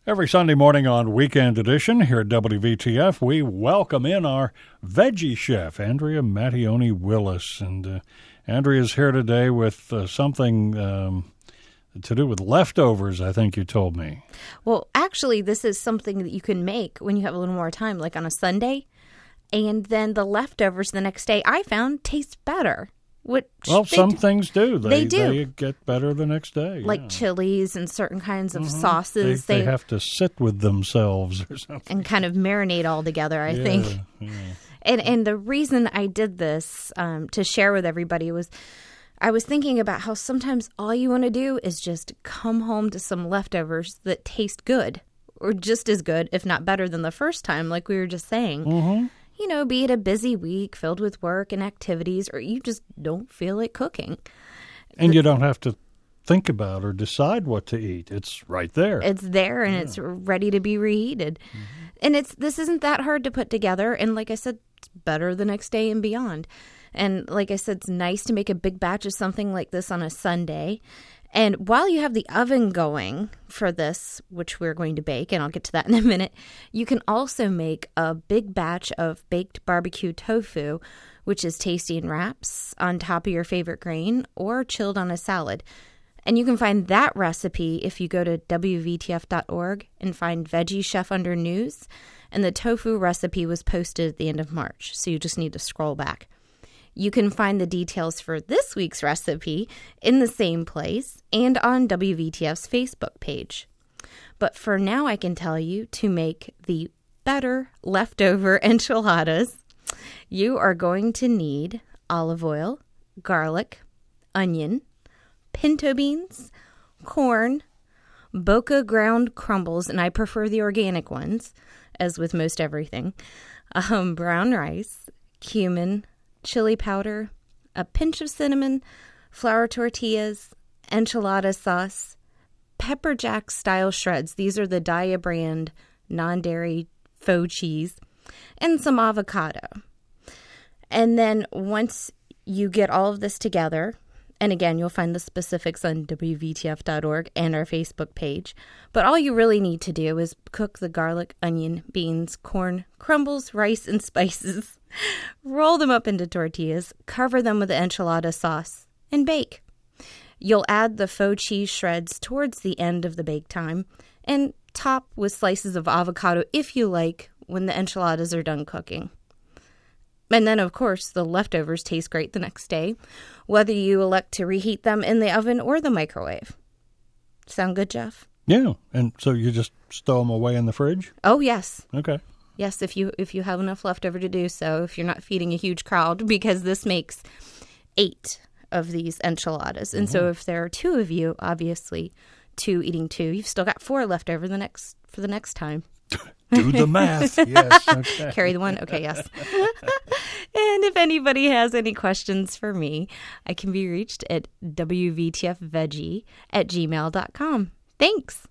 Every Sunday morning on Weekend Edition here at WVTF, we welcome in our veggie chef, Andrea Mattioni Willis. And Andrea's here today with something to do with leftovers, I think you told me. Well, actually, this is something that you can make when you have a little more time, like on a Sunday. And then the leftovers the next day, I found, taste better. Well, some things do. They do. They get better the next day. Like chilies and certain kinds of sauces. They have to sit with themselves or something. And kind of marinate all together, I think. Yeah. And the reason I did this to share with everybody was I was thinking about how sometimes all you want to do is just come home to some leftovers that taste good. Or just as good, if not better than the first time, like we were just saying. Mm-hmm. You know, be it a busy week filled with work and activities, or you just don't feel like cooking. And you don't have to think about or decide what to eat. It's right there. It's there, and it's ready to be reheated. Mm-hmm. And this isn't that hard to put together. And like I said, it's better the next day and beyond. And like I said, it's nice to make a big batch of something like this on a Sunday. And while you have the oven going for this, which we're going to bake, and I'll get to that in a minute, you can also make a big batch of baked barbecue tofu, which is tasty in wraps on top of your favorite grain or chilled on a salad. And you can find that recipe if you go to WVTF.org and find Veggie Chef under News. And the tofu recipe was posted at the end of March, so you just need to scroll back. You can find the details for this week's recipe in the same place and on WVTF's Facebook page. But for now, I can tell you to make the better leftover enchiladas, you are going to need olive oil, garlic, onion, pinto beans, corn, Boca ground crumbles, and I prefer the organic ones, as with most everything, brown rice, cumin, chili powder, a pinch of cinnamon, flour tortillas, enchilada sauce, pepper jack style shreds. These are the Daiya brand non-dairy faux cheese, and some avocado. And then once you get all of this together, and again, you'll find the specifics on WVTF.org and our Facebook page. But all you really need to do is cook the garlic, onion, beans, corn, crumbles, rice, and spices. Roll them up into tortillas, cover them with the enchilada sauce, and bake. You'll add the faux cheese shreds towards the end of the bake time, and top with slices of avocado if you like when the enchiladas are done cooking. And then, of course, the leftovers taste great the next day, whether you elect to reheat them in the oven or the microwave. Sound good, Jeff? Yeah, and so you just stow them away in the fridge? Oh, yes. Okay. Yes, if you have enough leftover to do so, if you're not feeding a huge crowd, because this makes 8 of these enchiladas. And so if there are 2 of you, obviously 2 eating 2, you've still got 4 left over for the next time. Do the math. Yes. Okay. Carry the one? Okay, yes. And if anybody has any questions for me, I can be reached at WVTFveggie@gmail.com. Thanks.